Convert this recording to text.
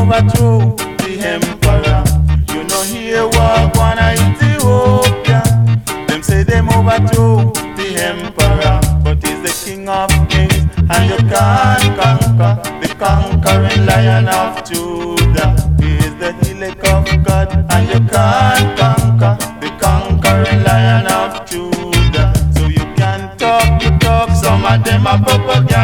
overthrow the emperor. You know here walk one Ethiopia. Them say them overthrow the emperor, but he's the king of kings, and you can't conquer the conquering lion of Judah. He is the elect of God, and you can't conquer the conquering lion of Judah. So you can talk, you talk, some of them are propaganda.